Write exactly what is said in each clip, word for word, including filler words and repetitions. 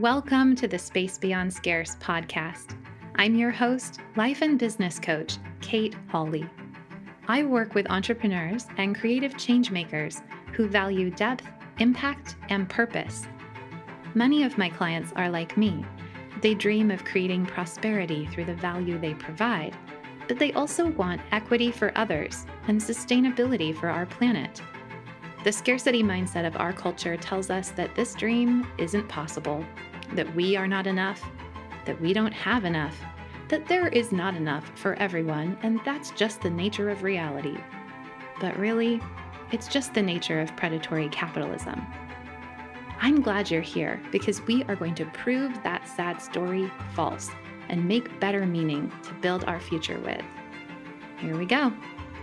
Welcome to the Space Beyond Scarce podcast. I'm your host, life and business coach, Kate Hawley. I work with entrepreneurs and creative changemakers who value depth, impact, and purpose. Many of my clients are like me. They dream of creating prosperity through the value they provide, but they also want equity for others and sustainability for our planet. The scarcity mindset of our culture tells us that this dream isn't possible, that we are not enough, that we don't have enough, that there is not enough for everyone, and that's just the nature of reality. But really, it's just the nature of predatory capitalism. I'm glad you're here because we are going to prove that sad story false and make better meaning to build our future with. Here we go.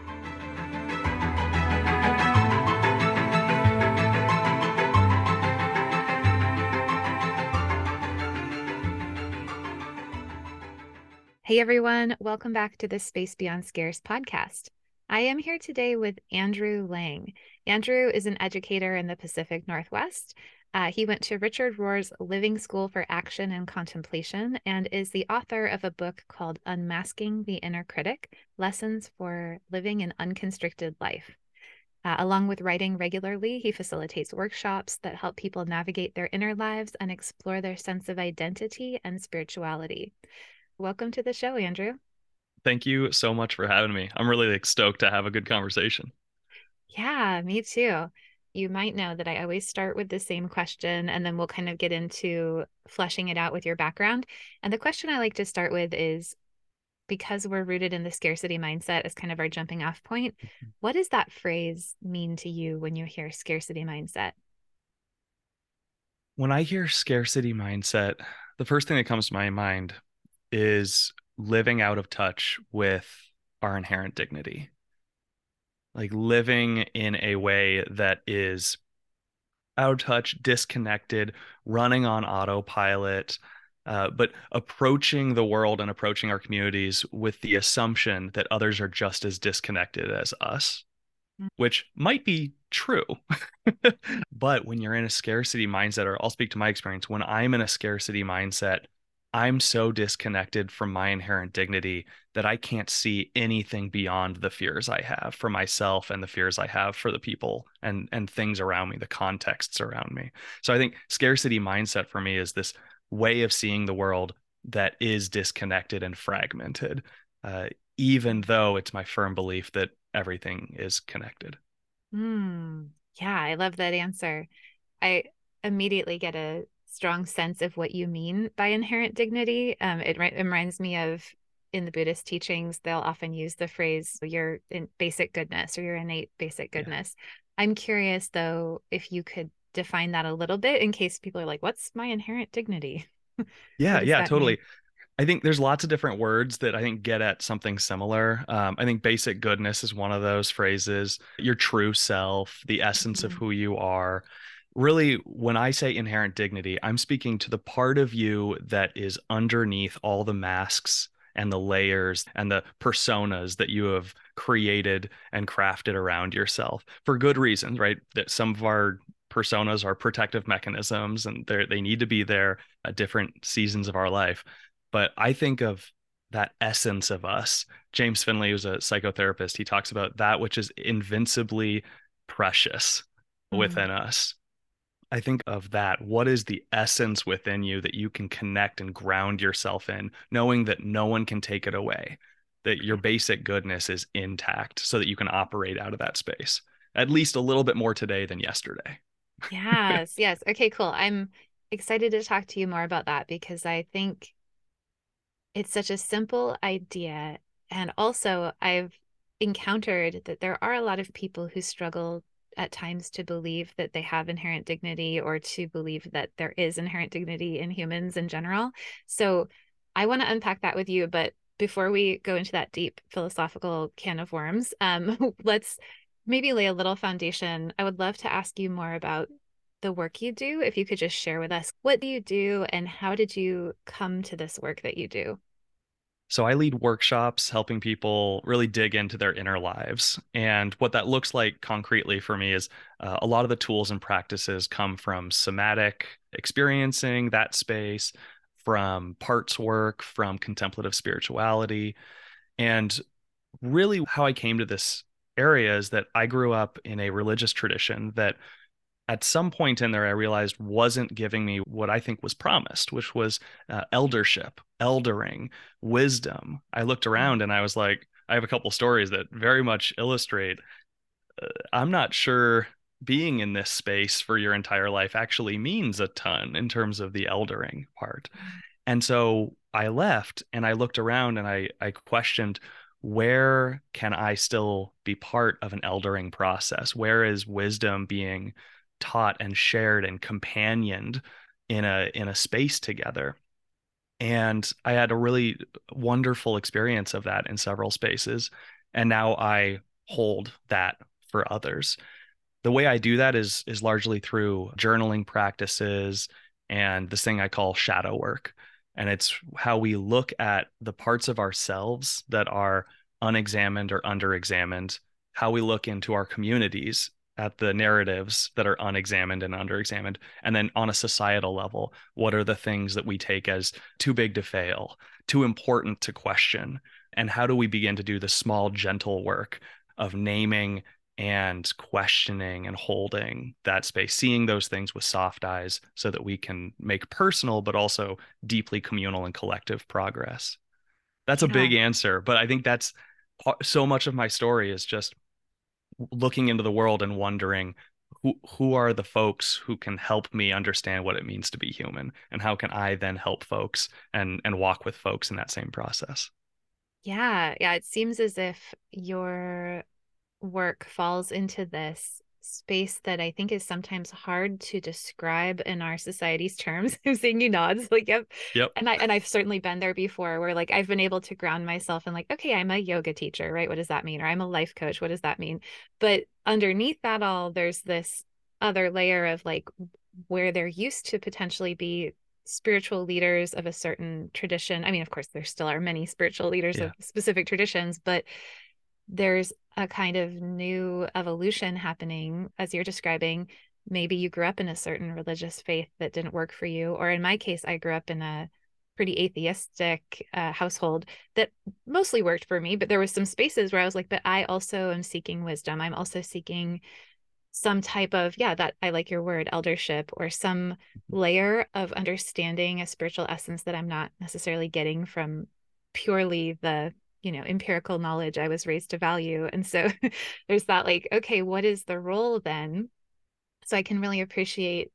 Hey everyone, welcome back to the Space Beyond Scarce podcast. I am here today with Andrew Lang. Andrew is an educator in the Pacific Northwest. Uh, he went to Richard Rohr's Living School for Action and Contemplation and is the author of a book called Unmasking the Inner Critic, Lessons for Living an Unconstricted Life. Uh, along with writing regularly, he facilitates workshops that help people navigate their inner lives and explore their sense of identity and spirituality. Welcome to the show, Andrew. Thank you so much for having me. I'm really like, stoked to have a good conversation. Yeah, me too. You might know that I always start with the same question, and then we'll kind of get into fleshing it out with your background. And the question I like to start with is, because we're rooted in the scarcity mindset as kind of our jumping off point, what does that phrase mean to you when you hear scarcity mindset? When I hear scarcity mindset, the first thing that comes to my mind is living out of touch with our inherent dignity. Like living in a way that is out of touch, disconnected, running on autopilot, uh, but approaching the world and approaching our communities with the assumption that others are just as disconnected as us, which might be true. But when you're in a scarcity mindset, or I'll speak to my experience, when I'm in a scarcity mindset, I'm so disconnected from my inherent dignity that I can't see anything beyond the fears I have for myself and the fears I have for the people and and things around me, the contexts around me. So I think scarcity mindset for me is this way of seeing the world that is disconnected and fragmented, uh, even though it's my firm belief that everything is connected. Hmm. Yeah, I love that answer. I immediately get a strong sense of what you mean by inherent dignity. Um, it, it reminds me of in the Buddhist teachings, they'll often use the phrase your in basic goodness or your innate basic goodness. Yeah. I'm curious, though, if you could define that a little bit in case people are like, what's my inherent dignity? Yeah, yeah, totally. Mean? I think there's lots of different words that I think get at something similar. Um, I think basic goodness is one of those phrases, your true self, the essence mm-hmm. of who you are. Really, when I say inherent dignity, I'm speaking to the part of you that is underneath all the masks and the layers and the personas that you have created and crafted around yourself for good reasons, right? That some of our personas are protective mechanisms and they they need to be there at different seasons of our life. But I think of that essence of us. James Finley, who's a psychotherapist, he talks about that which is invincibly precious mm-hmm. within us. I think of that. What is the essence within you that you can connect and ground yourself in, knowing that no one can take it away, that your basic goodness is intact so that you can operate out of that space, at least a little bit more today than yesterday. Yes, yes. Okay, cool. I'm excited to talk to you more about that because I think it's such a simple idea. And also, I've encountered that there are a lot of people who struggle at times to believe that they have inherent dignity or to believe that there is inherent dignity in humans in general. So I want to unpack that with you. But before we go into that deep philosophical can of worms, um, let's maybe lay a little foundation. I would love to ask you more about the work you do. If you could just share with us, what do you do and how did you come to this work that you do? So I lead workshops helping people really dig into their inner lives. And what that looks like concretely for me is uh, a lot of the tools and practices come from somatic experiencing that space, from parts work, from contemplative spirituality. And really, how I came to this area is that I grew up in a religious tradition that at some point in there, I realized wasn't giving me what I think was promised, which was uh, eldership, eldering, wisdom. I looked around and I was like, I have a couple stories that very much illustrate. Uh, I'm not sure being in this space for your entire life actually means a ton in terms of the eldering part. And so I left and I looked around and I I questioned, where can I still be part of an eldering process? Where is wisdom being taught and shared and companioned in a in a space together? And I had a really wonderful experience of that in several spaces. And now I hold that for others. The way I do that is is largely through journaling practices and this thing I call shadow work. And it's how we look at the parts of ourselves that are unexamined or underexamined, how we look into our communities at the narratives that are unexamined and underexamined. And then on a societal level, what are the things that we take as too big to fail, too important to question? And how do we begin to do the small, gentle work of naming and questioning and holding that space, seeing those things with soft eyes so that we can make personal, but also deeply communal and collective progress? That's a Yeah. big answer, but I think that's so much of my story is just looking into the world and wondering who who are the folks who can help me understand what it means to be human, and how can I then help folks and and walk with folks in that same process. Yeah. Yeah. It seems as if your work falls into this space that I think is sometimes hard to describe in our society's terms. I'm seeing you nods, like, yep. Yep. And I and I've certainly been there before where like I've been able to ground myself and like, okay, I'm a yoga teacher, right? What does that mean? Or I'm a life coach. What does that mean? But underneath that all, there's this other layer of like where there used to potentially be spiritual leaders of a certain tradition. I mean, of course, there still are many spiritual leaders Yeah. of specific traditions, but there's a kind of new evolution happening as you're describing. Maybe you grew up in a certain religious faith that didn't work for you, or in my case, I grew up in a pretty atheistic uh, household that mostly worked for me, but there was some spaces where I was like, but I also am seeking wisdom. I'm also seeking some type of, yeah, that I like your word, eldership, or some layer of understanding a spiritual essence that I'm not necessarily getting from purely the, you know, empirical knowledge I was raised to value. And so there's that like, okay, what is the role then? So I can really appreciate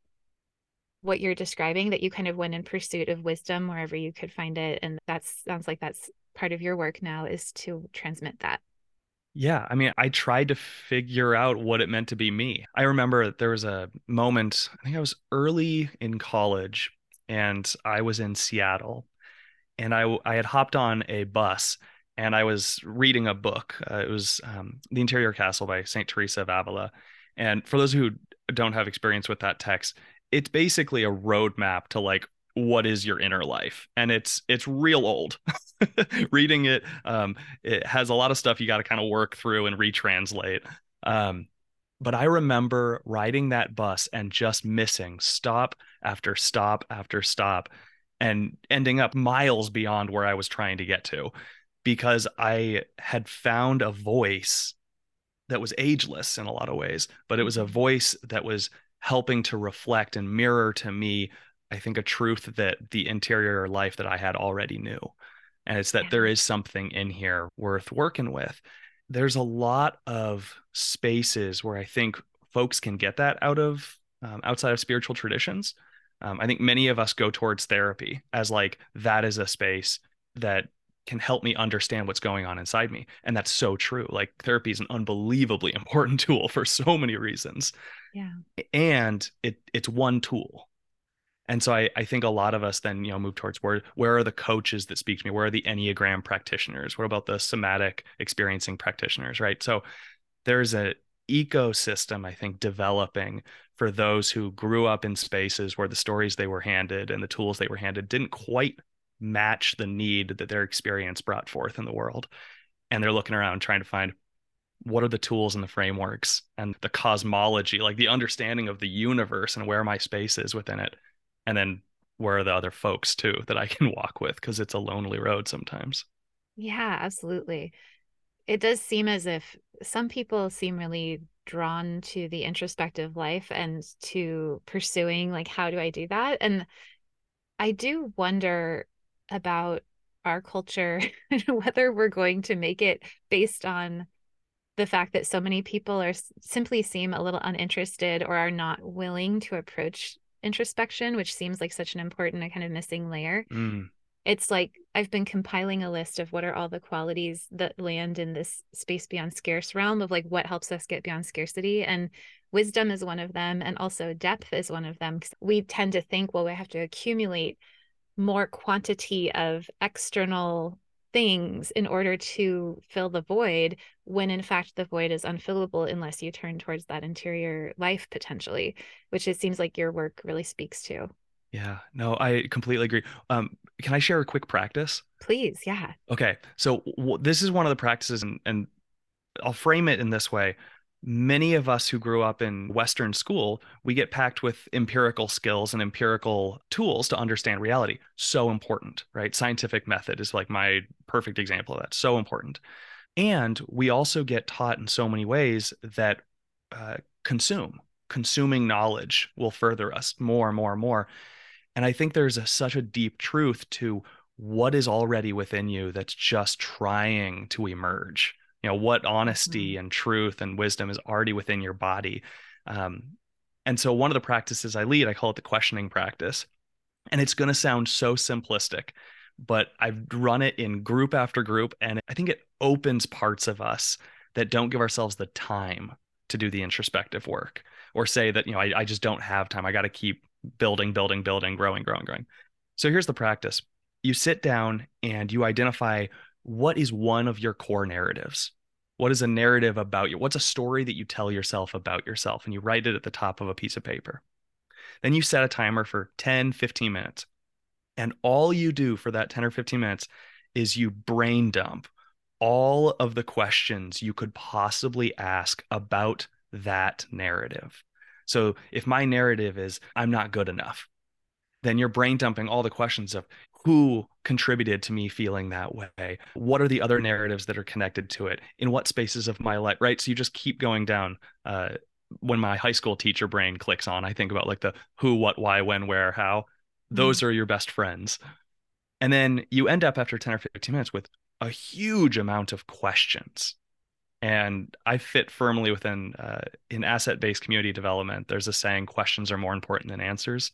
what you're describing, that you kind of went in pursuit of wisdom wherever you could find it. And that sounds like that's part of your work now, is to transmit that. Yeah, I mean, I tried to figure out what it meant to be me. I remember there was a moment, I think I was early in college, and I was in Seattle, and I I had hopped on a bus and I was reading a book. Uh, it was um, The Interior Castle by Saint Teresa of Avila. And for those who don't have experience with that text, it's basically a roadmap to like what is your inner life, and it's it's real old. Reading it, um, it has a lot of stuff you got to kind of work through and retranslate. Um, but I remember riding that bus and just missing stop after stop after stop and ending up miles beyond where I was trying to get to, because I had found a voice that was ageless in a lot of ways, but it was a voice that was helping to reflect and mirror to me, I think, a truth that the interior life that I had already knew. And it's that there Yeah. is something in here worth working with. There's a lot of spaces where I think folks can get that out of um, outside of spiritual traditions. Um, I think many of us go towards therapy as like that is a space that can help me understand what's going on inside me. And that's so true. Like therapy is an unbelievably important tool for so many reasons. Yeah. And it it's one tool. And so I, I think a lot of us then, you know, move towards where where are the coaches that speak to me? Where are the Enneagram practitioners? What about the somatic experiencing practitioners, right? So there's a ecosystem, I think, developing for those who grew up in spaces where the stories they were handed and the tools they were handed didn't quite match the need that their experience brought forth in the world. And they're looking around trying to find what are the tools and the frameworks and the cosmology, like the understanding of the universe and where my space is within it. And then where are the other folks too that I can walk with? Because it's a lonely road sometimes. Yeah, absolutely. It does seem as if some people seem really drawn to the introspective life and to pursuing, like, how do I do that? And I do wonder about our culture, whether we're going to make it based on the fact that so many people are simply seem a little uninterested or are not willing to approach introspection, which seems like such an important and kind of missing layer. Mm. It's like I've been compiling a list of what are all the qualities that land in this space beyond scarce realm of like what helps us get beyond scarcity. And wisdom is one of them. And also depth is one of them. Because we tend to think, well, we have to accumulate more quantity of external things in order to fill the void, when in fact the void is unfillable unless you turn towards that interior life potentially, which it seems like your work really speaks to. Yeah, no, I completely agree. Um, can I share a quick practice? Please, yeah. Okay, so w this is one of the practices, and, and I'll frame it in this way. Many of us who grew up in Western school, we get packed with empirical skills and empirical tools to understand reality. So important, right? Scientific method is like my perfect example of that. So important. And we also get taught in so many ways that uh, consume, consuming knowledge will further us more and more and more. And I think there's a, such a deep truth to what is already within you that's just trying to emerge. You know, what honesty Mhm. and truth and wisdom is already within your body. Um, and so one of the practices I lead, I call it the questioning practice. And it's going to sound so simplistic, but I've run it in group after group. And I think it opens parts of us that don't give ourselves the time to do the introspective work, or say that, you know, I, I just don't have time. I got to keep building, building, building, growing, growing, growing. So here's the practice. You sit down and you identify what is one of your core narratives. What is a narrative about you? What's a story that you tell yourself about yourself? And you write it at the top of a piece of paper. Then you set a timer for ten, fifteen minutes. And all you do for that ten or fifteen minutes is you brain dump all of the questions you could possibly ask about that narrative. So if my narrative is, I'm not good enough, then you're brain dumping all the questions of who contributed to me feeling that way? What are the other narratives that are connected to it? In what spaces of my life, right? So you just keep going down. Uh, when my high school teacher brain clicks on, I think about like the who, what, why, when, where, how. Mm. Those are your best friends. And then you end up after ten or fifteen minutes with a huge amount of questions. And I fit firmly within uh, in asset-based community development. There's a saying, questions are more important than answers.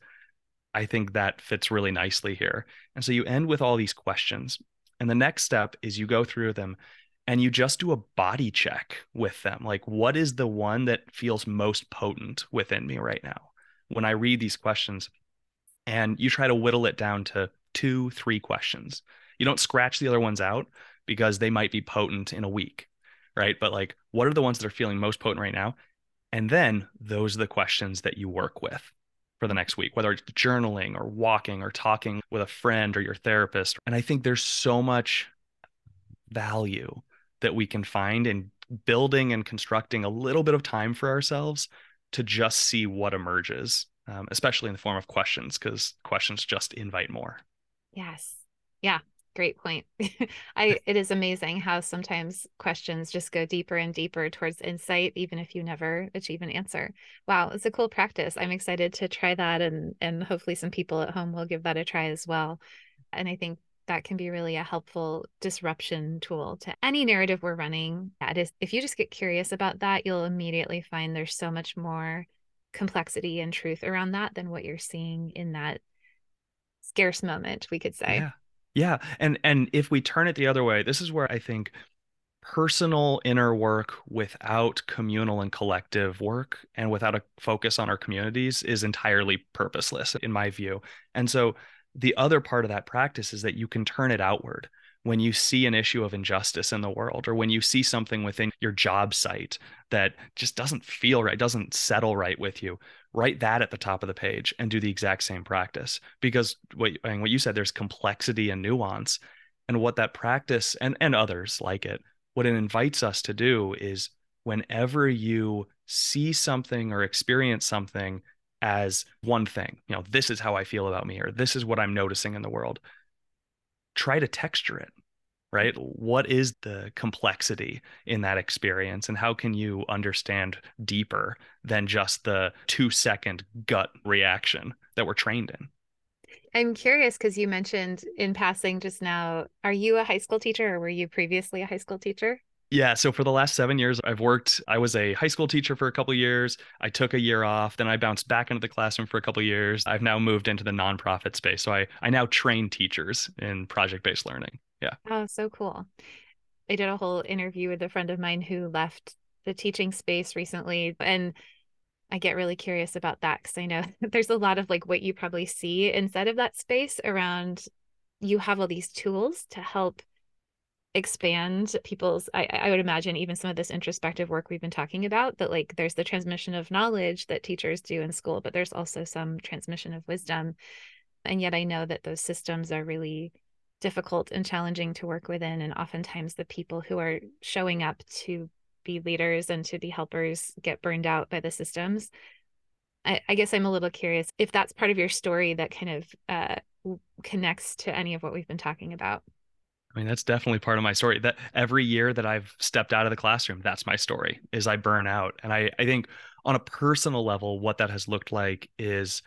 I think that fits really nicely here. And so you end with all these questions. And the next step is you go through them and you just do a body check with them. Like, what is the one that feels most potent within me right now? When I read these questions, and you try to whittle it down to two, three questions. You don't scratch the other ones out because they might be potent in a week, right? But like, what are the ones that are feeling most potent right now? And then those are the questions that you work with for the next week, whether it's journaling or walking or talking with a friend or your therapist. And I think there's so much value that we can find in building and constructing a little bit of time for ourselves to just see what emerges, um, especially in the form of questions, because questions just invite more. Yes. Yeah. Great point. I it is amazing how sometimes questions just go deeper and deeper towards insight, even if you never achieve an answer. Wow, it's a cool practice. I'm excited to try that, and and hopefully some people at home will give that a try as well. And I think that can be really a helpful disruption tool to any narrative we're running. That is, if you just get curious about that, you'll immediately find there's so much more complexity and truth around that than what you're seeing in that scarce moment, we could say. Yeah. Yeah. And and if we turn it the other way, this is where I think personal inner work without communal and collective work and without a focus on our communities is entirely purposeless in my view. And so the other part of that practice is that you can turn it outward. when you see an issue of injustice in the world, or when you see something within your job site that just doesn't feel right, doesn't settle right with you, write that at the top of the page and do the exact same practice. Because what, I mean, what you said, there's complexity and nuance. And what that practice and, and others like it, what it invites us to do is whenever you see something or experience something as one thing, you know, this is how I feel about me, or this is what I'm noticing in the world, try to texture it, right? What is the complexity in that experience, and how can you understand deeper than just the two second gut reaction that we're trained in? I'm curious because you mentioned in passing just now, are you a high school teacher or were you previously a high school teacher? Yeah, so for the last seven years, I've worked. I was a high school teacher for a couple of years. I took a year off, then I bounced back into the classroom for a couple of years. I've now moved into the nonprofit space, so I I now train teachers in project-based learning. Yeah. Oh, so cool. I did a whole interview with a friend of mine who left the teaching space recently, and I get really curious about that because I know there's a lot of like what you probably see inside of that space around you have all these tools to help expand people's I, I would imagine even some of this introspective work we've been talking about, that like there's the transmission of knowledge that teachers do in school, but there's also some transmission of wisdom. And yet I know that those systems are really difficult and challenging to work within. And oftentimes the people who are showing up to be leaders and to be helpers get burned out by the systems. I, I guess I'm a little curious if that's part of your story that kind of uh, connects to any of what we've been talking about. I mean, that's definitely part of my story. That every year that I've stepped out of the classroom, that's my story, is I burn out. And I, I think on a personal level, what that has looked like is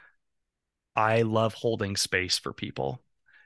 I love holding space for people.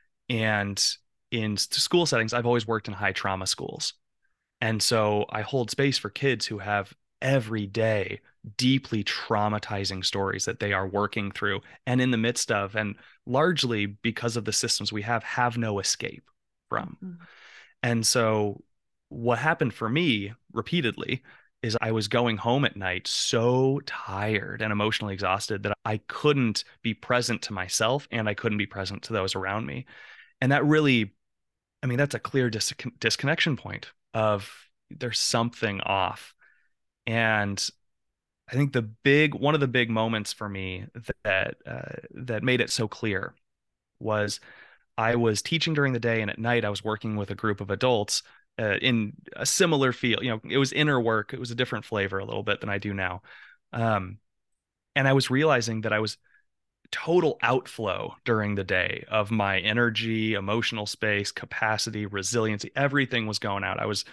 And in school settings, I've always worked in high trauma schools. And so I hold space for kids who have every day deeply traumatizing stories that they are working through and in the midst of, and largely because of the systems we have, have no escape from. Mm-hmm. And so what happened for me repeatedly is I was going home at night so tired and emotionally exhausted that I couldn't be present to myself and I couldn't be present to those around me. And that really, I mean, that's a clear dis- disconnection point of there's something off. And I think the big, one of the big moments for me that, uh, that made it so clear was I was teaching during the day, and at night I was working with a group of adults uh, in a similar field. You know, it was inner work. It was a different flavor a little bit than I do now. Um, and I was realizing that I was total outflow during the day of my energy, emotional space, capacity, resiliency. Everything was going out. I was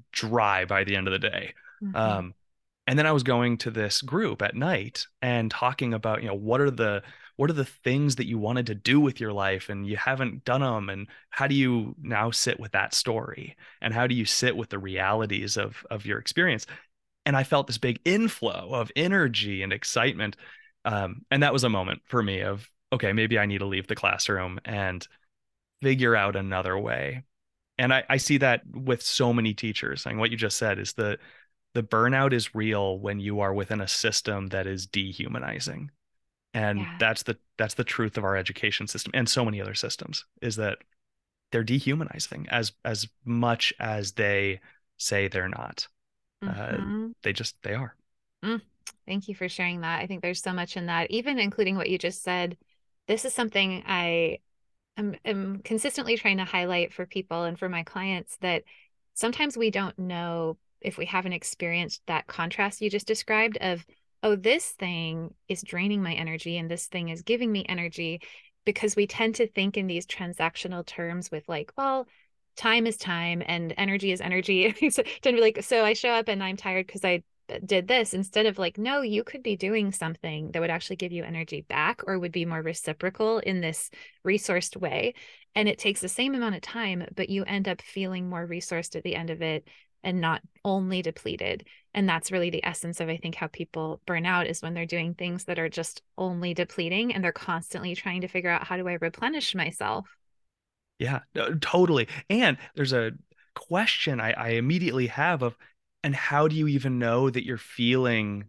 dry by the end of the day. Mm-hmm. Um, and then I was going to this group at night and talking about, you know, what are the what are the things that you wanted to do with your life and you haven't done them, and how do you now sit with that story, and how do you sit with the realities of of your experience? And I felt this big inflow of energy and excitement. Um, and that was a moment for me of, okay, maybe I need to leave the classroom and figure out another way. And I, I see that with so many teachers. And what you just said is the the burnout is real when you are within a system that is dehumanizing. And Yeah. that's the that's the truth of our education system and so many other systems, is that they're dehumanizing as as much as they say they're not. Uh, Mm-hmm. they just they are. Mm. Thank you for sharing that. I think there's so much in that, even including what you just said. This is something I am, am consistently trying to highlight for people and for my clients, that sometimes we don't know if we haven't experienced that contrast you just described of, oh, this thing is draining my energy and this thing is giving me energy, because we tend to think in these transactional terms with like, well, time is time and energy is energy. So tend to be like, so I show up and I'm tired because I did this, instead of like, no, you could be doing something that would actually give you energy back or would be more reciprocal in this resourced way. And it takes the same amount of time, but you end up feeling more resourced at the end of it and not only depleted. And that's really the essence of, I think, how people burn out, is when they're doing things that are just only depleting and they're constantly trying to figure out, how do I replenish myself? Yeah, no, totally. And there's a question I, I immediately have of, and how do you even know that you're feeling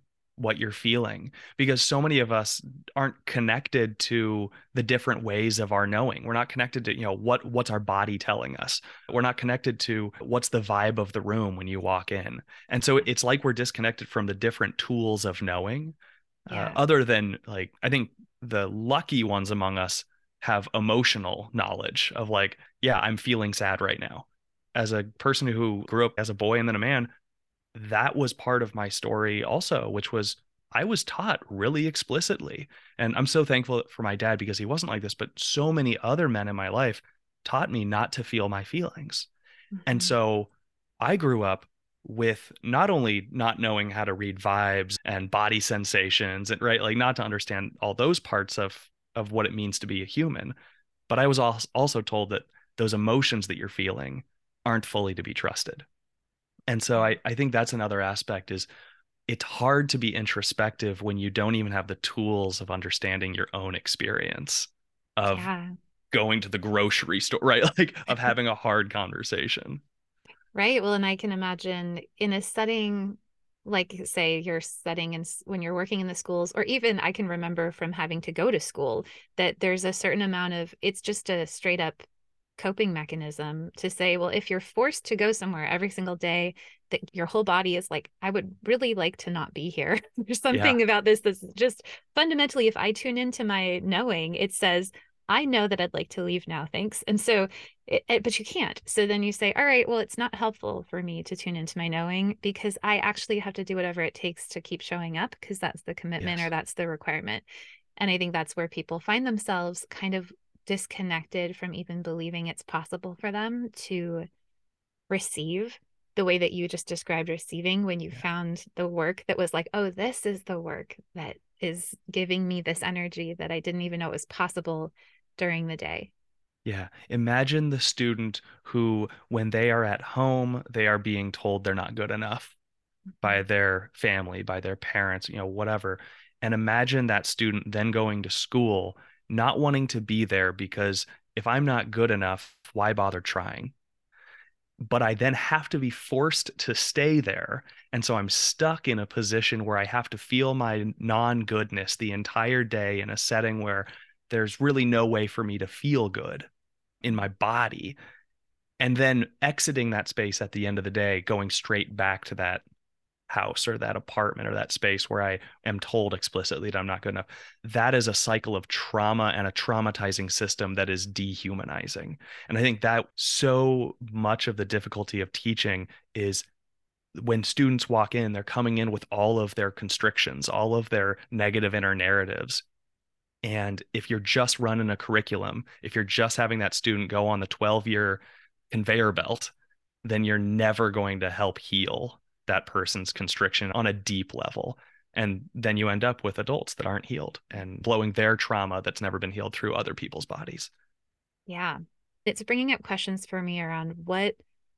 what you're feeling, because so many of us aren't connected to the different ways of our knowing. We're not connected to, you know, what what's our body telling us. We're not connected to what's the vibe of the room when you walk in. And so it's like we're disconnected from the different tools of knowing. Uh, Yeah. other than, like, I think the lucky ones among us have emotional knowledge of, like, yeah, I'm feeling sad right now. As a person who grew up as a boy and then a man, that was part of my story also, which was I was taught really explicitly. And I'm so thankful for my dad because he wasn't like this, but so many other men in my life taught me not to feel my feelings. And Mhm. so I grew up with not only not knowing how to read vibes and body sensations and, right, like, not to understand all those parts of of what it means to be a human, but I was also told that those emotions that you're feeling aren't fully to be trusted. And so Yeah. I, I think that's another aspect is it's hard to be introspective when you don't even have the tools of understanding your own experience of Yeah. going to the grocery store, right? Like, of having a hard conversation. Right. Well, and I can imagine in a setting like, say, you're studying in when you're working in the schools, or even I can remember from having to go to school that there's a certain amount of it's just a straight up coping mechanism to say, well, if you're forced to go somewhere every single day, that your whole body is like, I would really like to not be here. There's Yeah. something about this that's just fundamentally, if I tune into my knowing, it says, I know that I'd like to leave now, thanks. And so, it, it, but you can't. So then you say, all right, well, it's not helpful for me to tune into my knowing because I actually have to do whatever it takes to keep showing up because that's the commitment or Yes. that's the requirement. And I think that's where people find themselves kind of disconnected from even believing it's possible for them to receive the way that you just described receiving when you Yeah. found the work that was like, oh, this is the work that is giving me this energy that I didn't even know was possible during the day. Yeah. Imagine the student who, when they are at home, they are being told they're not good enough by their family, by their parents, you know, whatever. And imagine that student then going to school, not wanting to be there because if I'm not good enough, why bother trying? But I then have to be forced to stay there. And so I'm stuck in a position where I have to feel my non-goodness the entire day in a setting where there's really no way for me to feel good in my body. And then exiting that space at the end of the day, going straight back to that house or that apartment or that space where I am told explicitly that I'm not good enough. That is a cycle of trauma and a traumatizing system that is dehumanizing. And I think that so much of the difficulty of teaching is when students walk in, they're coming in with all of their constrictions, all of their negative inner narratives. And if you're just running a curriculum, if you're just having that student go on the twelve year conveyor belt, then you're never going to help heal that person's constriction on a deep level. And then you end up with adults that aren't healed and blowing their trauma that's never been healed through other people's bodies. Yeah. It's bringing up questions for me around what,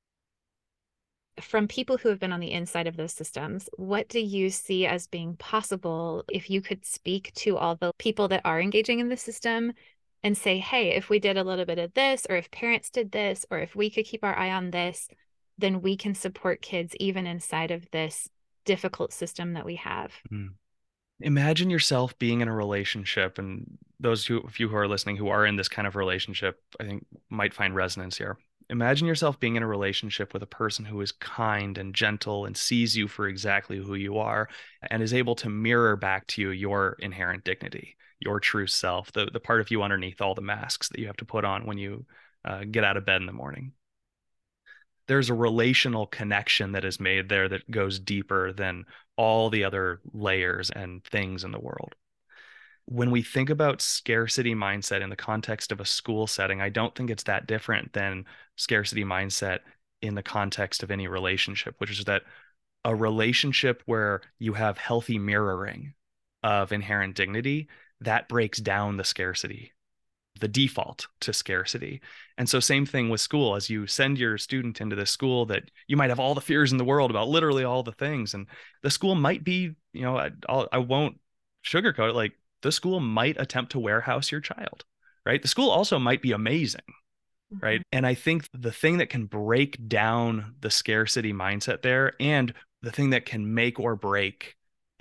from people who have been on the inside of those systems, what do you see as being possible if you could speak to all the people that are engaging in the system and say, hey, if we did a little bit of this, or if parents did this, or if we could keep our eye on this, then we can support kids even inside of this difficult system that we have. Mm. Imagine yourself being in a relationship, and those who, of you who are listening who are in this kind of relationship, I think might find resonance here. Imagine yourself being in a relationship with a person who is kind and gentle and sees you for exactly who you are and is able to mirror back to you your inherent dignity, your true self, the, the part of you underneath all the masks that you have to put on when you uh, get out of bed in the morning. There's a relational connection that is made there that goes deeper than all the other layers and things in the world. When we think about scarcity mindset in the context of a school setting, I don't think it's that different than scarcity mindset in the context of any relationship, which is that a relationship where you have healthy mirroring of inherent dignity, that breaks down the scarcity, the default to scarcity. And so same thing with school, as you send your student into this school that you might have all the fears in the world about literally all the things. And the school might be, you know, I, I'll, I won't sugarcoat it. Like, the school might attempt to warehouse your child, right? The school also might be amazing, right? Mhm. And I think the thing that can break down the scarcity mindset there, and the thing that can make or break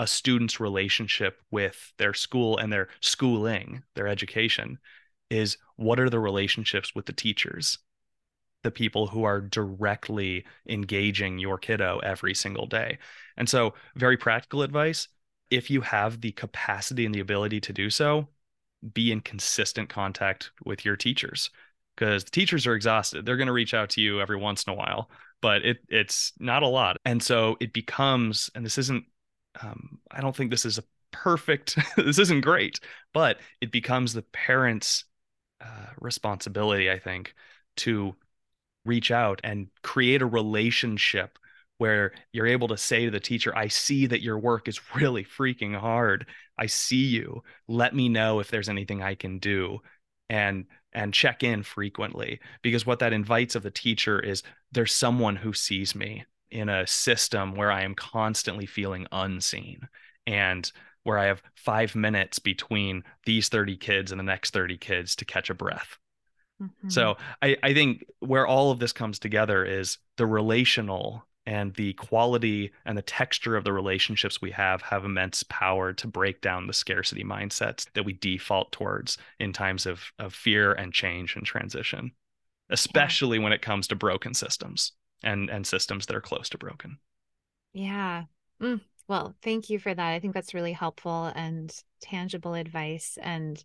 a student's relationship with their school and their schooling, their education, is what are the relationships with the teachers, the people who are directly engaging your kiddo every single day. And so, very practical advice, if you have the capacity and the ability to do so, be in consistent contact with your teachers, because the teachers are exhausted. They're going to reach out to you every once in a while, but it it's not a lot. And so it becomes, and this isn't, um, I don't think this is a perfect, this isn't great, but it becomes the parents' uh, responsibility, I think, to reach out and create a relationship where you're able to say to the teacher, I see that your work is really freaking hard. I see you. Let me know if there's anything I can do. And and check in frequently, because what that invites of the teacher is there's someone who sees me in a system where I am constantly feeling unseen, and where I have five minutes between these thirty kids and the next thirty kids to catch a breath. Mm-hmm. So I, I think where all of this comes together is the relational and the quality and the texture of the relationships we have have immense power to break down the scarcity mindsets that we default towards in times of, of fear and change and transition, especially yeah. when it comes to broken systems and, and systems that are close to broken. Yeah. Mm. Well, thank you for that. I think that's really helpful and tangible advice. And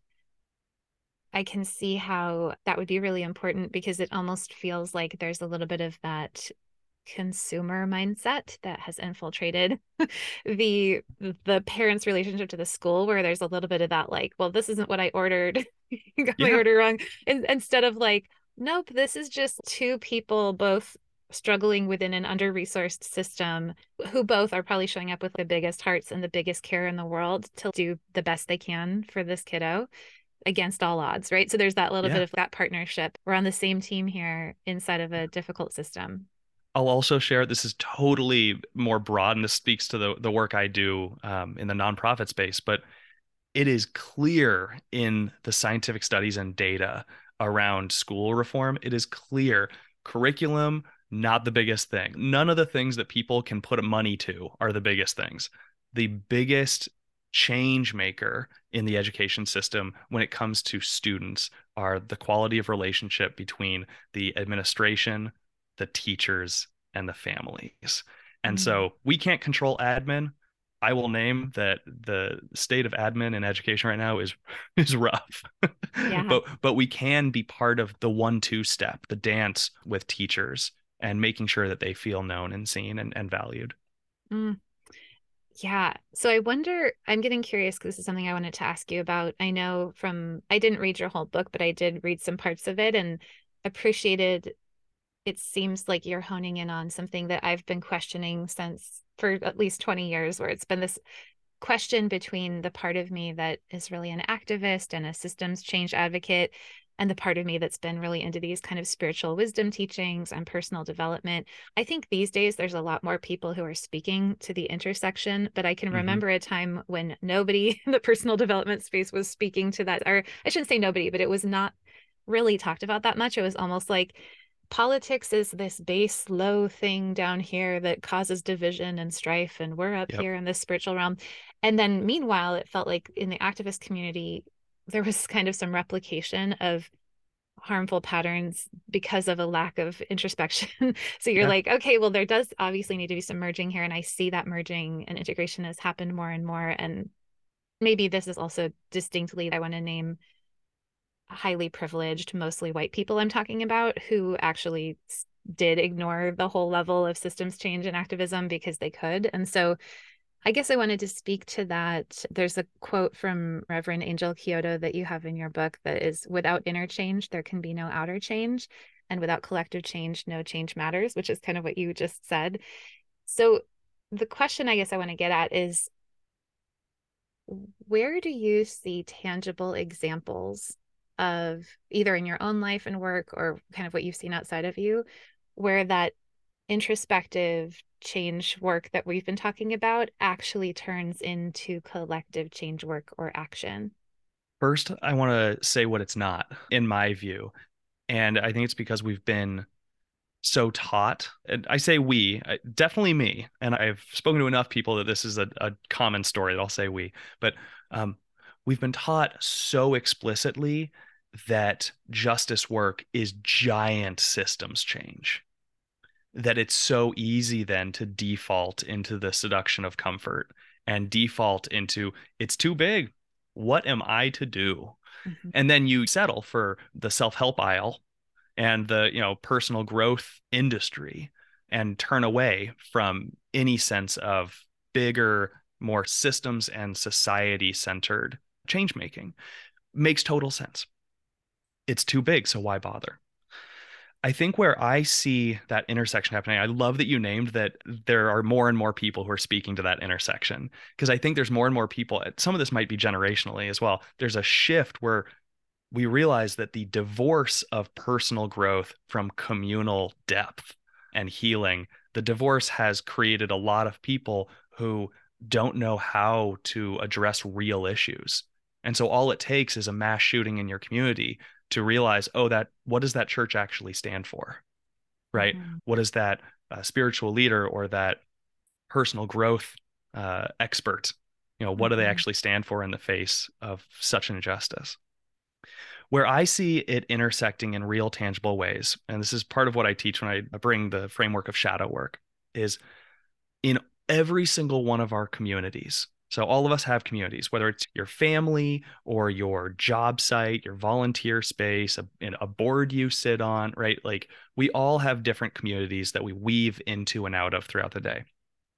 I can see how that would be really important, because it almost feels like there's a little bit of that consumer mindset that has infiltrated the the parents' relationship to the school, where there's a little bit of that, like, well, this isn't what I ordered. You got yeah. my order wrong. And instead of like, nope, this is just two people both struggling within an under-resourced system, who both are probably showing up with the biggest hearts and the biggest care in the world to do the best they can for this kiddo against all odds, right? So there's that little yeah. bit of that partnership. We're on the same team here inside of a difficult system. I'll also share, this is totally more broad, and this speaks to the, the work I do um, in the nonprofit space, but it is clear in the scientific studies and data around school reform, it is clear curriculum, not the biggest thing. None of the things that people can put money to are the biggest things. The biggest change maker in the education system when it comes to students are the quality of relationship between the administration, the teachers, and the families. And mm-hmm. so we can't control admin. I will name that the state of admin in education right now is is rough. Yeah. but but we can be part of the one two step, the dance with teachers, and making sure that they feel known and seen and, and valued. Mm. Yeah. So I wonder, I'm getting curious because this is something I wanted to ask you about. I know from, I didn't read your whole book, but I did read some parts of it and appreciated, it seems like you're honing in on something that I've been questioning since for at least twenty years, where it's been this question between the part of me that is really an activist and a systems change advocate, and the part of me that's been really into these kind of spiritual wisdom teachings and personal development. I think these days there's a lot more people who are speaking to the intersection, but I can mm-hmm. remember a time when nobody in the personal development space was speaking to that, or I shouldn't say nobody, but it was not really talked about that much. It was almost like politics is this base low thing down here that causes division and strife, and we're up yep. here in this spiritual realm. And then meanwhile, it felt like in the activist community, there was kind of some replication of harmful patterns because of a lack of introspection. So you're yeah. like, okay, well, there does obviously need to be some merging here. And I see that merging and integration has happened more and more. And maybe this is also distinctly, I want to name highly privileged, mostly white people I'm talking about, who actually did ignore the whole level of systems change and activism because they could. And so I guess I wanted to speak to that. There's a quote from Reverend Angel Kyoto that you have in your book that is, without inner change, there can be no outer change. And without collective change, no change matters, which is kind of what you just said. So the question I guess I want to get at is, where do you see tangible examples of, either in your own life and work or kind of what you've seen outside of you, where that introspective change work that we've been talking about actually turns into collective change work or action? First, I want to say what it's not, in my view. And I think it's because we've been so taught. And I say we, I- definitely me. And I've spoken to enough people that this is a, a common story that I'll say we. But um, we've been taught so explicitly that justice work is giant systems change, that it's so easy then to default into the seduction of comfort and default into it's too big. What am I to do? Mhm. And then you settle for the self-help aisle and the, you know, personal growth industry and turn away from any sense of bigger, more systems and society centered change making. Makes total sense. It's too big, so why bother? I think where I see that intersection happening, I love that you named that there are more and more people who are speaking to that intersection because I think there's more and more people. Some of this might be generationally as well. There's a shift where we realize that the divorce of personal growth from communal depth and healing, the divorce has created a lot of people who don't know how to address real issues. And so all it takes is a mass shooting in your community to realize, oh, that what does that church actually stand for? Right? Mhm. What is that uh, spiritual leader or that personal growth uh, expert? You know, what do they Mhm. actually stand for in the face of such injustice? Where I see it intersecting in real tangible ways, and this is part of what I teach when I bring the framework of shadow work, is in every single one of our communities. So all of us have communities, whether it's your family or your job site, your volunteer space, a, a board you sit on, right? Like we all have different communities that we weave into and out of throughout the day.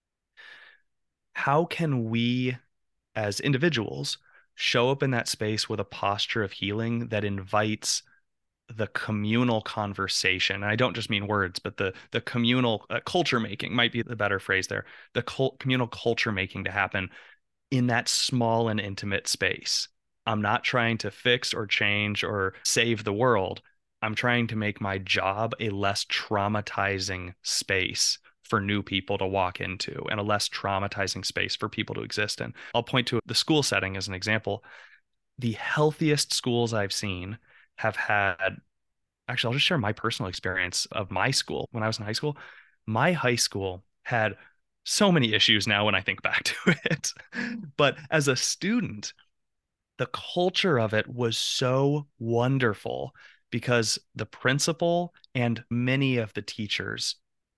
How can we as individuals show up in that space with a posture of healing that invites the communal conversation? And I don't just mean words, but the the communal uh, culture making might be the better phrase there. The cult, communal culture making to happen in that small and intimate space. I'm not trying to fix or change or save the world. I'm trying to make my job a less traumatizing space for new people to walk into and a less traumatizing space for people to exist in. I'll point to the school setting as an example. The healthiest schools I've seen have had, actually, I'll just share my personal experience of my school when I was in high school. My high school had so many issues now when I think back to it. But as a student, the culture of it was so wonderful because the principal and many of the teachers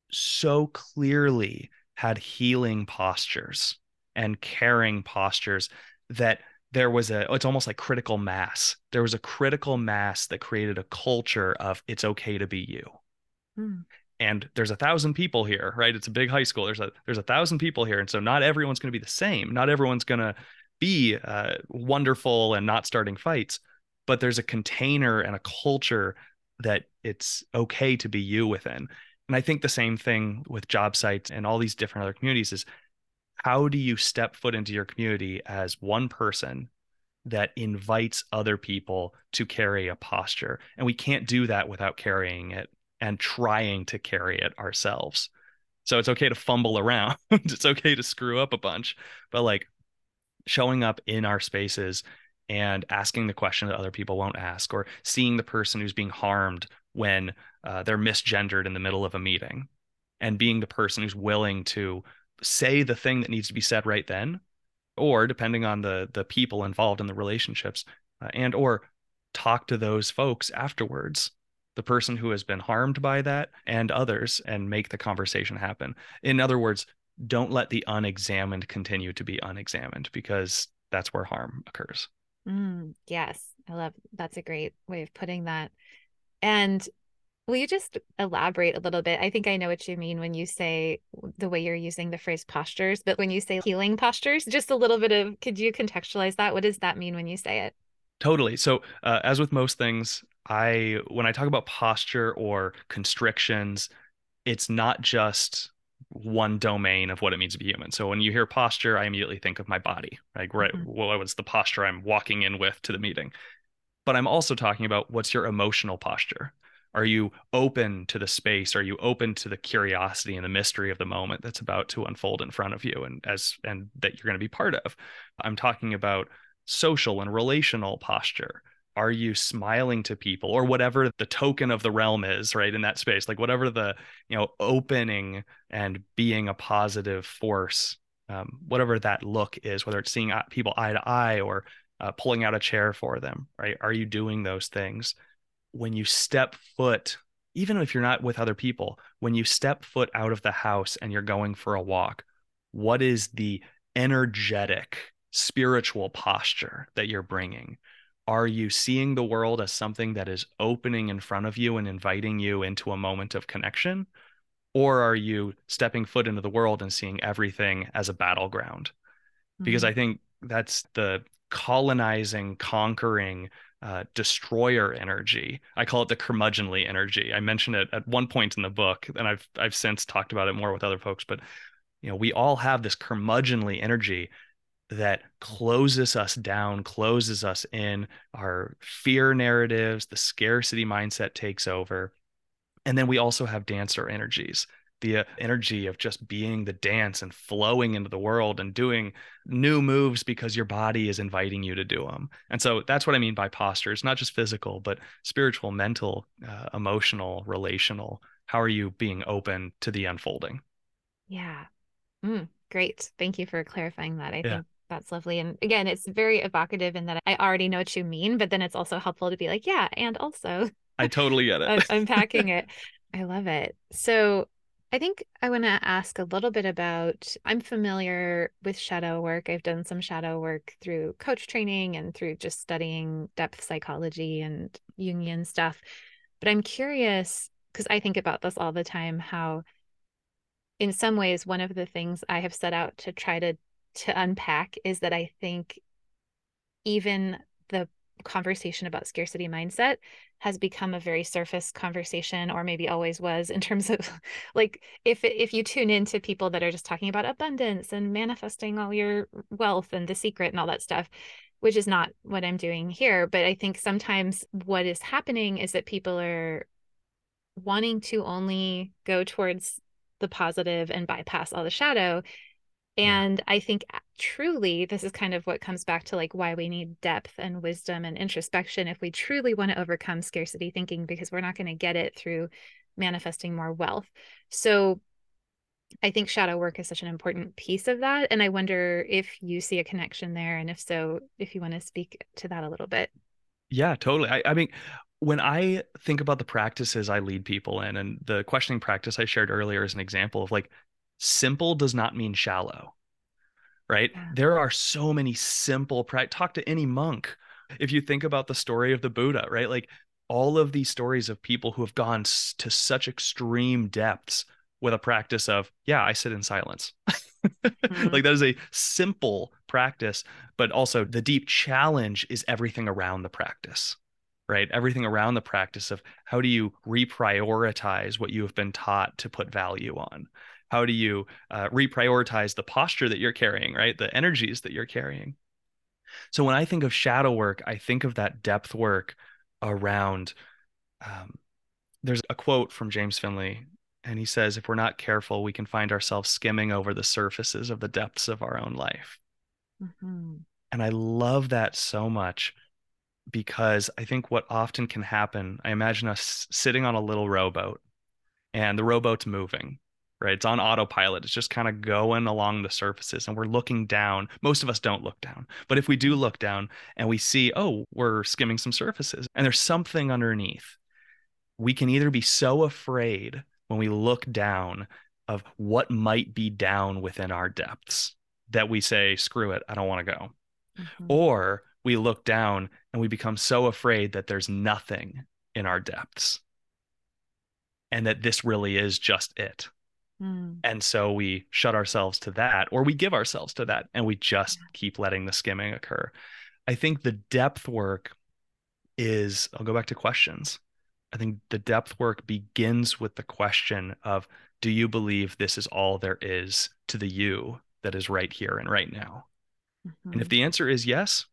so clearly had healing postures and caring postures that there was a, it's almost like critical mass. There was a critical mass that created a culture of it's okay to be you. Mm. And there's a thousand people here, right? It's a big high school. There's a there's a thousand people here, and so not everyone's going to be the same. Not everyone's going to be uh, wonderful and not starting fights, but there's a container and a culture that it's okay to be you within. And I think the same thing with job sites and all these different other communities is how do you step foot into your community as one person that invites other people to carry a posture? And we can't do that without carrying it and trying to carry it ourselves. So it's okay to fumble around. It's okay to screw up a bunch, but like showing up in our spaces and asking the question that other people won't ask, or seeing the person who's being harmed when uh, they're misgendered in the middle of a meeting and being the person who's willing to say the thing that needs to be said right then, or depending on the the people involved in the relationships, uh, and or talk to those folks afterwards, the person who has been harmed by that and others, and make the conversation happen. In other words, don't let the unexamined continue to be unexamined because that's where harm occurs. Mm, yes, I love that's a great way of putting that. And will you just elaborate a little bit? I think I know what you mean when you say the way you're using the phrase postures, but when you say healing postures, just a little bit of, could you contextualize that? What does that mean when you say it? Totally. So, uh, as with most things, I when I talk about posture or constrictions, it's not just one domain of what it means to be human. So when you hear posture, I immediately think of my body, like right, Mhm. what was the posture I'm walking in with to the meeting? But I'm also talking about what's your emotional posture? Are you open to the space? Are you open to the curiosity and the mystery of the moment that's about to unfold in front of you and as and that you're going to be part of? I'm talking about social and relational posture. Are you smiling to people, or whatever the token of the realm is, right? In that space, like whatever the, you know, opening and being a positive force, um, whatever that look is, whether it's seeing people eye to eye or uh, pulling out a chair for them, right? Are you doing those things? When you step foot, even if you're not with other people, when you step foot out of the house and you're going for a walk, what is the energetic spiritual posture that you're bringing? Are you seeing the world as something that is opening in front of you and inviting you into a moment of connection? Or are you stepping foot into the world and seeing everything as a battleground? Because I Mm. think that's the colonizing, conquering, uh, destroyer energy. I call it the curmudgeonly energy. I mentioned it at one point in the book, and I've I've since talked about it more with other folks. But you know, we all have this curmudgeonly energy that closes us down, closes us in. Our fear narratives, the scarcity mindset takes over. And then we also have dancer energies, the uh, energy of just being the dance and flowing into the world and doing new moves because your body is inviting you to do them. And so that's what I mean by posture. It's not just physical, but spiritual, mental, uh, emotional, relational. How are you being open to the unfolding? Yeah. Mm, great. Thank you for clarifying that. I Yeah, think that's lovely. And again, it's very evocative in that I already know what you mean, but then it's also helpful to be like, yeah, and also I totally get un- it. unpacking it. I love it. So I think I want to ask a little bit about, I'm familiar with shadow work. I've done some shadow work through coach training and through just studying depth psychology and Jungian stuff. But I'm curious because I think about this all the time, how in some ways, one of the things I have set out to try to to unpack is that I think even the conversation about scarcity mindset has become a very surface conversation, or maybe always was, in terms of like if if you tune into people that are just talking about abundance and manifesting all your wealth and the secret and all that stuff, which is not what I'm doing here. But I think sometimes what is happening is that people are wanting to only go towards the positive and bypass all the shadow. Yeah. And I think truly this is kind of what comes back to like why we need depth and wisdom and introspection if we truly want to overcome scarcity thinking, because we're not going to get it through manifesting more wealth. So I think shadow work is such an important piece of that. And I wonder if you see a connection there. And if so, if you want to speak to that a little bit. Yeah, totally. I, I mean, when I think about the practices I lead people in, and the questioning practice I shared earlier is an example of like simple does not mean shallow, right? Yeah. There are so many simple practice. Talk to any monk. If you think about the story of the Buddha, right? Like all of these stories of people who have gone s- to such extreme depths with a practice of, yeah, I sit in silence. Mm-hmm. Like that is a simple practice, but also the deep challenge is everything around the practice, right? Everything around the practice of how do you reprioritize what you have been taught to put value on? How do you uh, reprioritize the posture that you're carrying, right? The energies that you're carrying. So when I think of shadow work, I think of that depth work around. Um, there's a quote from James Finley, and he says, if we're not careful, we can find ourselves skimming over the surfaces of the depths of our own life. Mm-hmm. And I love that so much because I think what often can happen, I imagine us sitting on a little rowboat and the rowboat's moving, right? It's on autopilot. It's just kind of going along the surfaces and we're looking down. Most of us don't look down. But if we do look down and we see, oh, we're skimming some surfaces and there's something underneath, we can either be so afraid when we look down of what might be down within our depths that we say, screw it, I don't want to go. Mm-hmm. Or we look down and we become so afraid that there's nothing in our depths and that this really is just it. Mm. And so we shut ourselves to that, or we give ourselves to that, and we just keep letting the skimming occur. I think the depth work is, I'll go back to questions. I think the depth work begins with the question of, do you believe this is all there is to the you that is right here and right now? And if Mm-hmm. the answer is yes,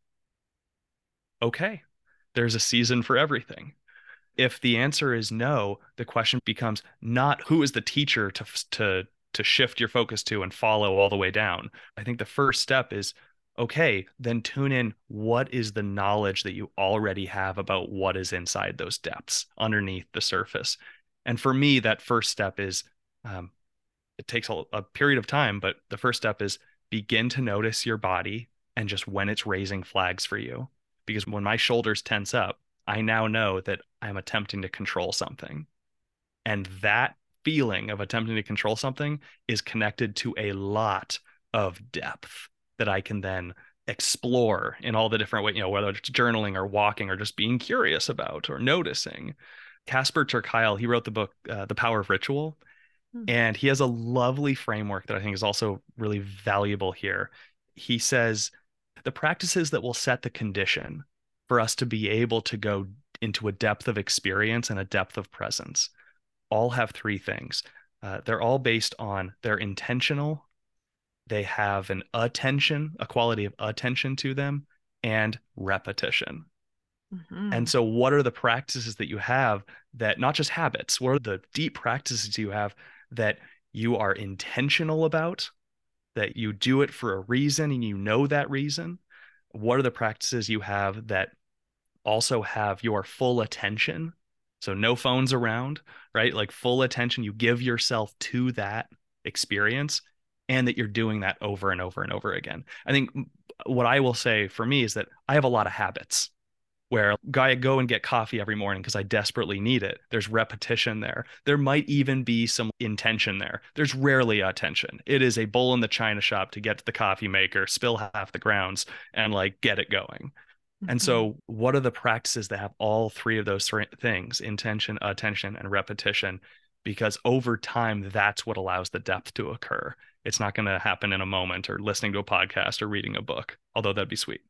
okay, there's a season for everything. If the answer is no, the question becomes not who is the teacher to to to shift your focus to and follow all the way down. I think the first step is, Okay, then tune in. What is the knowledge that you already have about what is inside those depths underneath the surface? And for me, that first step is um, it takes a, a period of time, but the first step is begin to notice your body and just when it's raising flags for you. Because when my shoulders tense up, I now know that I'm attempting to control something. And that feeling of attempting to control something is connected to a lot of depth that I can then explore in all the different ways, you know, whether it's journaling or walking or just being curious about or noticing. Casper ter Kuile, he wrote the book, uh, The Power of Ritual. Hmm. And he has a lovely framework that I think is also really valuable here. He says the practices that will set the condition for us to be able to go into a depth of experience and a depth of presence all have three things. Uh, they're all based on they're intentional, they have an attention, a quality of attention to them, and repetition. And Mhm. so, what are the practices that you have that not just habits, what are the deep practices you have that you are intentional about, that you do it for a reason and you know that reason? What are the practices you have that also have your full attention? So, no phones around, right? Like full attention, you give yourself to that experience and that you're doing that over and over and over again. I think what I will say for me is that I have a lot of habits where I go and get coffee every morning because I desperately need it. There's repetition there. There might even be some intention there. There's rarely attention. It is a bull in the china shop to get to the coffee maker, spill half the grounds, and like get it going. And Mhm. so, what are the practices that have all three of those three things: intention, attention, and repetition? Because over time, that's what allows the depth to occur. It's not going to happen in a moment or listening to a podcast or reading a book, although that'd be sweet.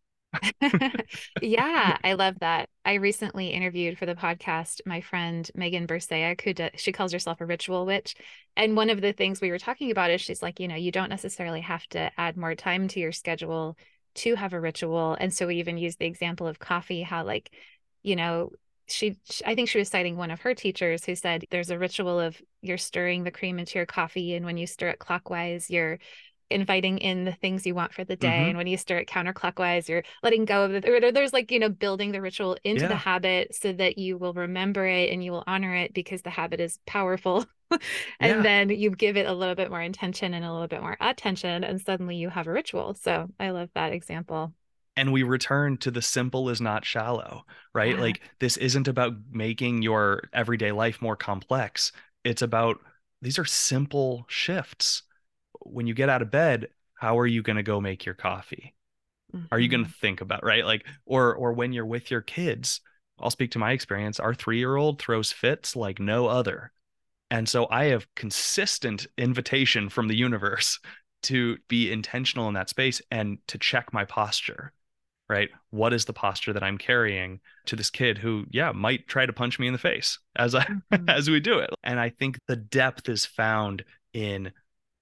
Yeah, I love that. I recently interviewed for the podcast my friend Megan Bersayak, who does, she calls herself a ritual witch. And one of the things we were talking about is she's like, you know, you don't necessarily have to add more time to your schedule to have a ritual. And so we even used the example of coffee, how like, you know, she, I think she was citing one of her teachers who said there's a ritual of you're stirring the cream into your coffee. And when you stir it clockwise, you're inviting in the things you want for the day. Hmm. And when you start counterclockwise, you're letting go of the, there's like, you know, building the ritual into the Yeah. habit so that you will remember it and you will honor it because the habit is powerful. And Yeah. then you give it a little bit more intention and a little bit more attention, and suddenly you have a ritual. So I love that example. And we return to the simple is not shallow, right? Yeah. Like this isn't about making your everyday life more complex. It's about these are simple shifts. When you get out of bed, how are you going to go make your coffee? Are you going to Mhm. think about, right? Like, or or when you're with your kids, I'll speak to my experience. Our three-year-old throws fits like no other. And so I have consistent invitation from the universe to be intentional in that space and to check my posture, right? What is the posture that I'm carrying to this kid who, yeah, might try to punch me in the face as I Mhm. as we do it. And I think the depth is found in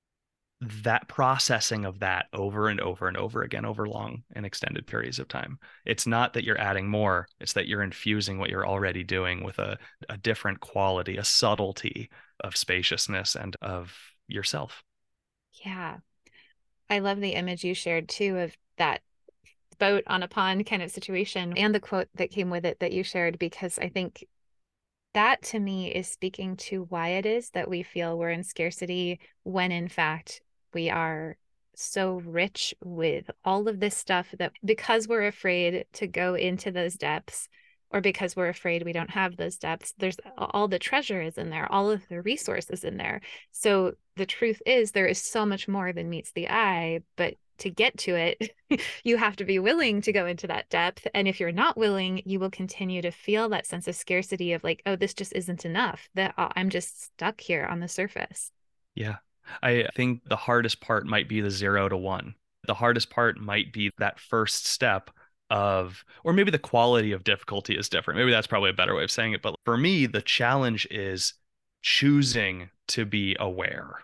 that processing of that over and over and over again over long and extended periods of time. It's not that you're adding more, it's that you're infusing what you're already doing with a, a different quality, a subtlety of spaciousness and of yourself. Yeah. I love the image you shared too of that boat on a pond kind of situation and the quote that came with it that you shared, because I think that to me is speaking to why it is that we feel we're in scarcity when in fact we are so rich with all of this stuff, that because we're afraid to go into those depths, or because we're afraid we don't have those depths, there's all the treasure is in there, all of the resources in there. So the truth is there is so much more than meets the eye, but to get to it, you have to be willing to go into that depth. And if you're not willing, you will continue to feel that sense of scarcity of like, oh, this just isn't enough, that I'm just stuck here on the surface. Yeah. I think the hardest part might be the zero to one. The hardest part might be that first step of, or maybe the quality of difficulty is different. Maybe that's probably a better way of saying it. But for me, the challenge is choosing to be aware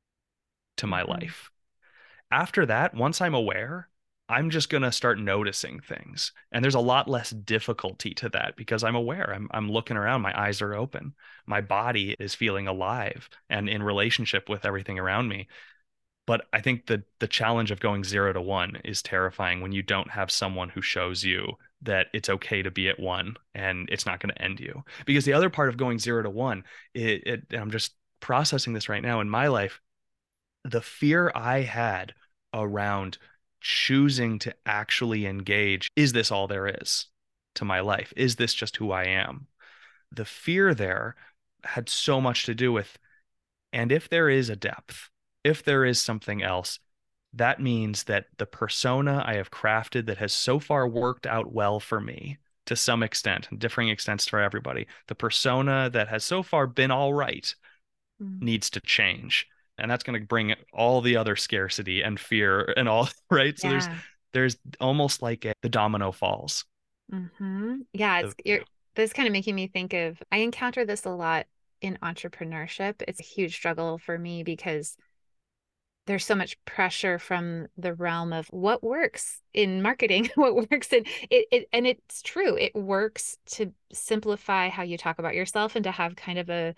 to my Mm-hmm. life. After that, once I'm aware, I'm just going to start noticing things. And there's a lot less difficulty to that because I'm aware. I'm I'm looking around, my eyes are open. My body is feeling alive and in relationship with everything around me. But I think the the challenge of going zero to one is terrifying when you don't have someone who shows you that it's okay to be at one and it's not going to end you. Because the other part of going zero to one, it, it and I'm just processing this right now in my life, the fear I had around choosing to actually engage, is this all there is to my life? Is this just who I am? The fear there had so much to do with, and if there is a depth, if there is something else, that means that the persona I have crafted that has so far worked out well for me to some extent, and differing extents for everybody, the persona that has so far been all right Mm. needs to change. And that's going to bring all the other scarcity and fear and all, right? So there's Yeah. there's almost like a, the domino falls. Mm-hmm. Yeah, it's The, you're this is kind of making me think of I encounter this a lot in entrepreneurship. It's a huge struggle for me because there's so much pressure from the realm of what works in marketing, what works in it, it and it's true. It works to simplify how you talk about yourself and to have kind of a,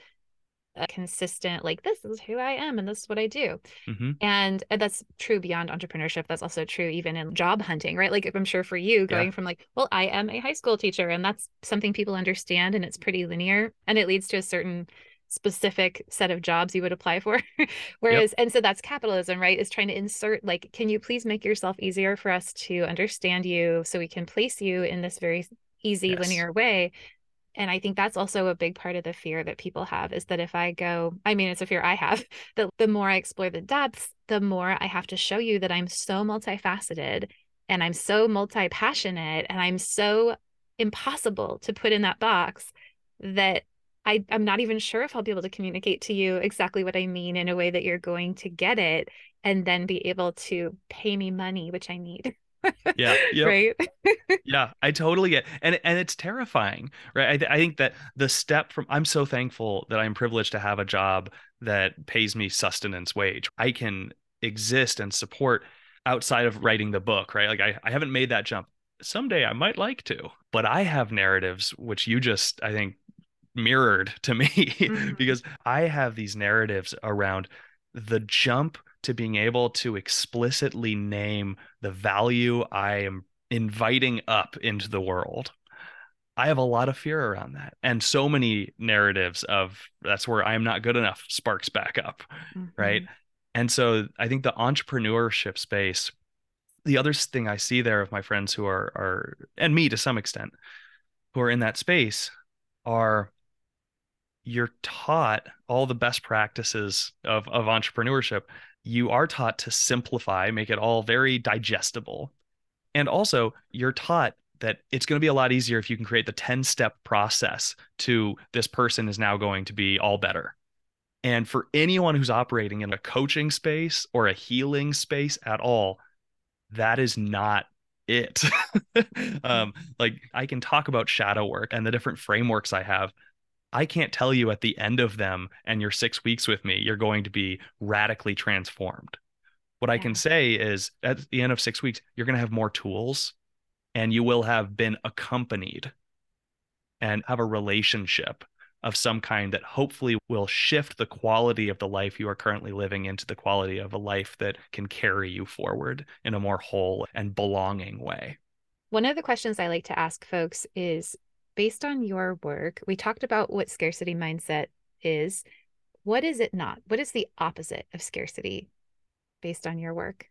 a consistent, like, this is who I am and this is what I do. mhm. And, and that's true beyond entrepreneurship. That's also true even in job hunting, right? Like, I'm sure for you, Yeah. going from like, well, I am a high school teacher, and that's something people understand, and it's pretty linear, and it leads to a certain specific set of jobs you would apply for. Yep. Whereas, and so that's capitalism, right? Is trying to insert, like, can you please make yourself easier for us to understand you so we can place you in this very easy Yes. linear way? And I think that's also a big part of the fear that people have, is that if I go, I mean, it's a fear I have, that the more I explore the depths, the more I have to show you that I'm so multifaceted and I'm so multi-passionate and I'm so impossible to put in that box that I, I'm not even sure if I'll be able to communicate to you exactly what I mean in a way that you're going to get it and then be able to pay me money, which I need. Yeah. Yep. Right? Yeah, I totally get, and and it's terrifying, right? I, th- I think that the step from, I'm so thankful that I'm privileged to have a job that pays me sustenance wage. I can exist and support outside of writing the book, right? Like I, I haven't made that jump. Someday I might like to, but I have narratives which you just, I think, mirrored to me Mhm. because I have these narratives around the jump to being able to explicitly name the value I am inviting up into the world. I have a lot of fear around that. And so many narratives of that's where I am not good enough sparks back up, right? Mhm. And so I think the entrepreneurship space, the other thing I see there of my friends who are are and me to some extent who are in that space are, you're taught all the best practices of of entrepreneurship. You are taught to simplify, make it all very digestible. And also, you're taught that it's going to be a lot easier if you can create the ten step process to this person is now going to be all better. And for anyone who's operating in a coaching space or a healing space at all, that is not it. um, like I can talk about shadow work and the different frameworks I have. I can't tell you at the end of them and your six weeks with me, you're going to be radically transformed. What I can Yeah. say is at the end of six weeks, you're going to have more tools and you will have been accompanied and have a relationship of some kind that hopefully will shift the quality of the life you are currently living into the quality of a life that can carry you forward in a more whole and belonging way. One of the questions I like to ask folks is, based on your work, we talked about what scarcity mindset is. What is it not? What is the opposite of scarcity based on your work?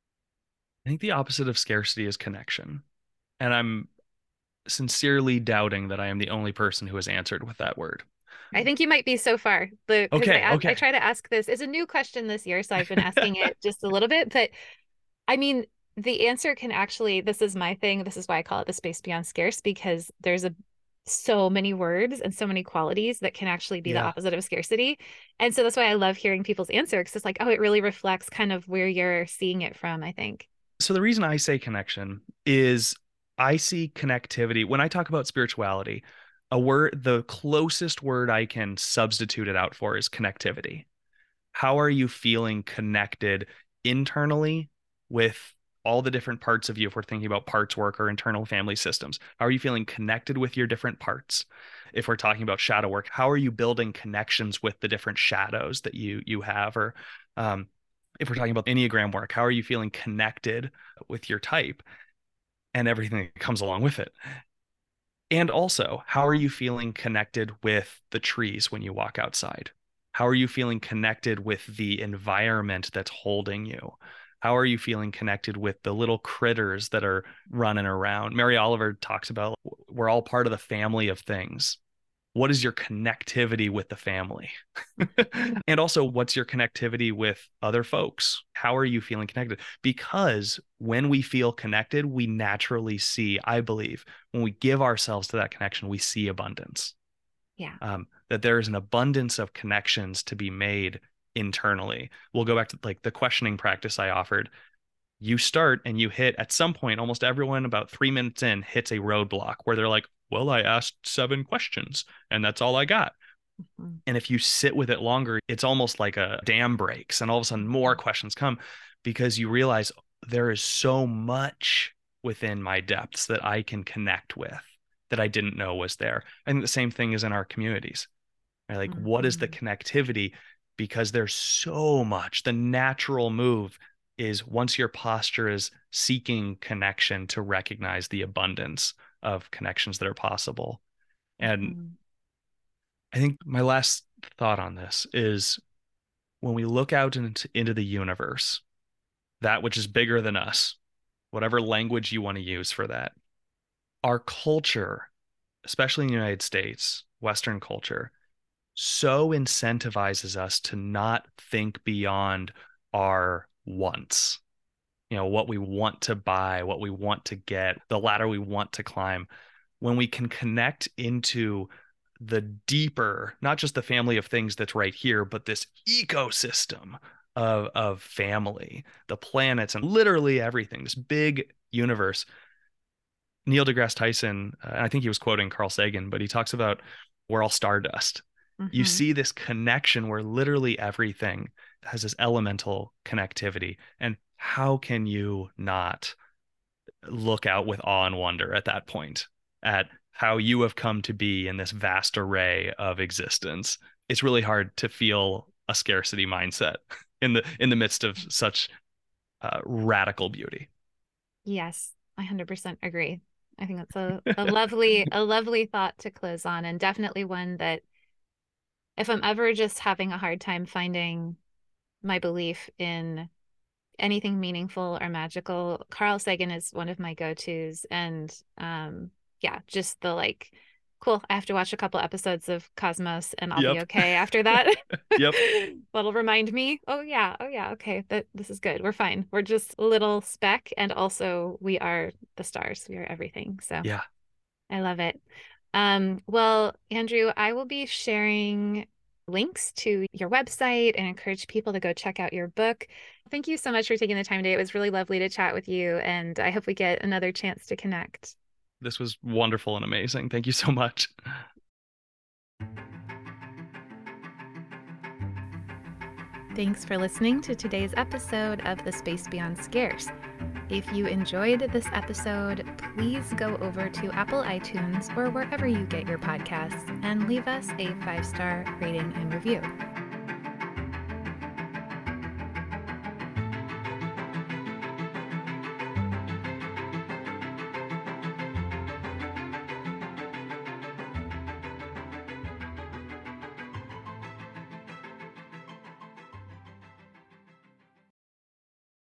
I think the opposite of scarcity is connection. And I'm sincerely doubting that I am the only person who has answered with that word. I think you might be so far. The because I Okay, ask, I okay. try to ask this. It's a new question this year, so I've been asking it just a little bit. But I mean, the answer can actually, this is my thing. This is why I call it the space beyond scarce, because there's a so many words and so many qualities that can actually be the Yeah. opposite of scarcity. And so that's why I love hearing people's answer, because it's like, oh, it really reflects kind of where you're seeing it from, I think. So the reason I say connection is I see connectivity when I talk about spirituality, a word, the closest word I can substitute it out for is connectivity. How are you feeling connected internally with all the different parts of you? If we're thinking about parts work or internal family systems, how are you feeling connected with your different parts? If we're talking about shadow work, how are you building connections with the different shadows that you you have? Or um, If we're talking about Enneagram work, how are you feeling connected with your type and everything that comes along with it? And also, how are you feeling connected with the trees when you walk outside? How are you feeling connected with the environment that's holding you? How are you feeling connected with the little critters that are running around? Mary Oliver talks about we're all part of the family of things. What is your connectivity with the family? And also, what's your connectivity with other folks? How are you feeling connected? Because when we feel connected, we naturally see, I believe, when we give ourselves to that connection, we see abundance. Yeah. Um, that there is an abundance of connections to be made internally. We'll go back to like the questioning practice I offered. You start and you hit at some point, almost everyone about three minutes in hits a roadblock where they're like, well, I asked seven questions and that's all I got. Mm-hmm. And if you sit with it longer, it's almost like a dam breaks and all of a sudden more questions come because you realize there is so much within my depths that I can connect with that I didn't know was there. I think the same thing is in our communities. Right? Like, mm-hmm. What is the connectivity? Because there's so much. The natural move is once your posture is seeking connection to recognize the abundance of connections that are possible. And mm-hmm. I think my last thought on this is when we look out into, into the universe, that which is bigger than us, whatever language you want to use for that, our culture, especially in the United States, Western culture, so incentivizes us to not think beyond our wants. You know, what we want to buy, what we want to get, the ladder we want to climb. When we can connect into the deeper, not just the family of things that's right here, but this ecosystem of, of family, the planets, and literally everything, this big universe. Neil deGrasse Tyson, uh, and I think he was quoting Carl Sagan, but he talks about we're all stardust. Mm-hmm. You see this connection where literally everything has this elemental connectivity. And how can you not look out with awe and wonder at that point at how you have come to be in this vast array of existence? It's really hard to feel a scarcity mindset in the in the midst of such uh, radical beauty. Yes, I one hundred percent agree. I think that's a, a lovely a lovely thought to close on, and definitely one that if I'm ever just having a hard time finding my belief in anything meaningful or magical, Carl Sagan is one of my go-tos. And um, yeah, just the like, cool, I have to watch a couple episodes of Cosmos and I'll yep. be okay after that. Yep. That'll remind me, oh yeah, oh yeah, okay, that this is good. We're fine. We're just a little speck. And also we are the stars. We are everything. So yeah, I love it. Um, well, Andrew, I will be sharing links to your website and encourage people to go check out your book. Thank you so much for taking the time today. It was really lovely to chat with you, and I hope we get another chance to connect. This was wonderful and amazing. Thank you so much. Thanks for listening to today's episode of The Space Beyond Scarce. If you enjoyed this episode, please go over to Apple iTunes or wherever you get your podcasts and leave us a five-star rating and review.